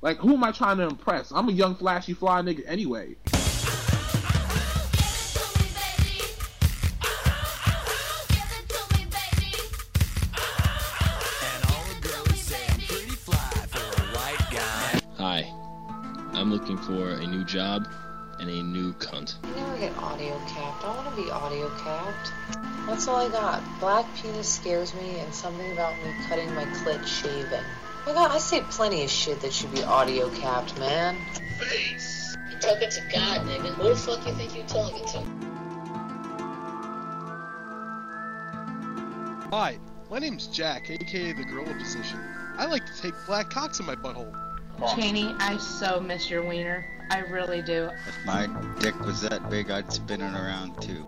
Like, who am I trying to impress? I'm a young, flashy, fly nigga anyway. Hi, I'm looking for a new job and a new cunt. I never get audio capped. I want to be audio capped. That's all I got. Black penis scares me, and something about me cutting my clit shaving. Oh my god, I say plenty of shit that should be audio capped, man. Face. You're talking to God, nigga. Who the fuck you think you're talking to? Hi, my name's Jack, aka the Gorilla Position. I like to take black cocks in my butthole. Cheney, I so miss your wiener. I really do. If my dick was that big, I'd spin it around too.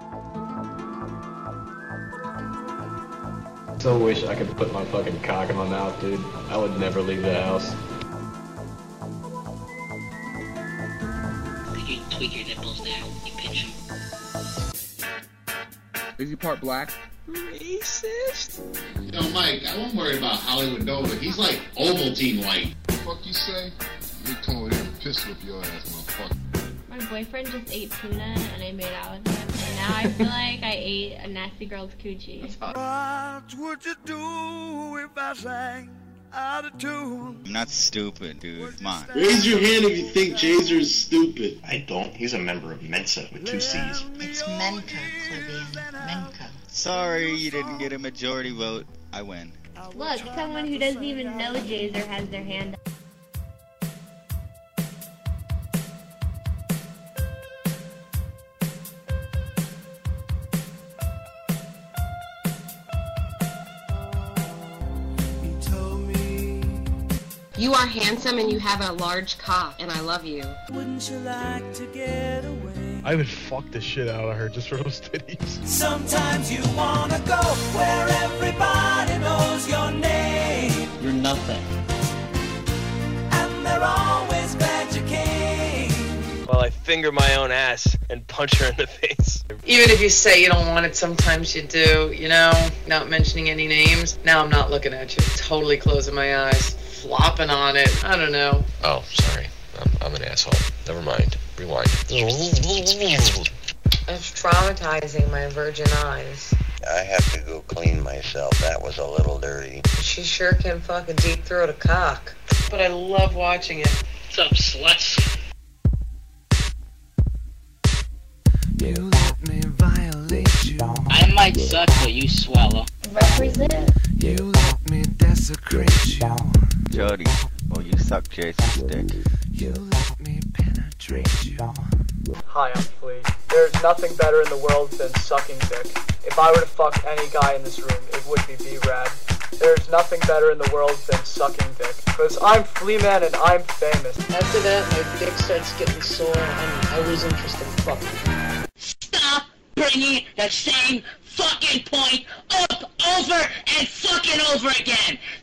So wish I could put my fucking cock in my mouth, dude. I would never leave the house. You tweak your nipples there. You pinch them. Is he part black? Racist? Yo, Mike, I wasn't worried about Hollywood Nova. He's like Ovaltine white. What the fuck you say? You come over here and piss whip your ass, motherfucker. My boyfriend just ate tuna and I made out with him. And now I feel like I ate a nasty girl's coochie. What would you do if I sang out of tune? I'm not stupid, dude. Come on. Raise your hand if you think Jazer is stupid. I don't. He's a member of Mensa with 2 C's. It's Menka, Clivian. Menka. Sorry you didn't get a majority vote. I win. Look, someone who doesn't even know Jazer has their hand up. You are handsome and you have a large cock, and I love you. Wouldn't you like to get away? I would fuck the shit out of her just for those titties. Sometimes you wanna go where everybody knows your name. You're nothing. And they're always glad you came. While I finger my own ass and punch her in the face. Even if you say you don't want it, sometimes you do, you know? Not mentioning any names. Now I'm not looking at you. Totally closing my eyes. Flopping on it. I don't know. Oh, sorry. I'm an asshole. Never mind. Rewind. It's traumatizing my virgin eyes. I have to go clean myself. That was a little dirty. She sure can fucking deep throat a cock. But I love watching it. What's up, sluts? You let me violate you. I might suck, but you swallow. Represent. You let me desecrate you. Jody, will you suck Jason's dick? You let me penetrate you. Hi, I'm Flea. There's nothing better in the world than sucking dick. If I were to fuck any guy in this room, it would be B-Rad. There's nothing better in the world than sucking dick. Because I'm Flea Man and I'm famous. After that, my dick starts getting sore and I lose interest in fucking. Stop bringing the same fucking point up, over, and fucking over again!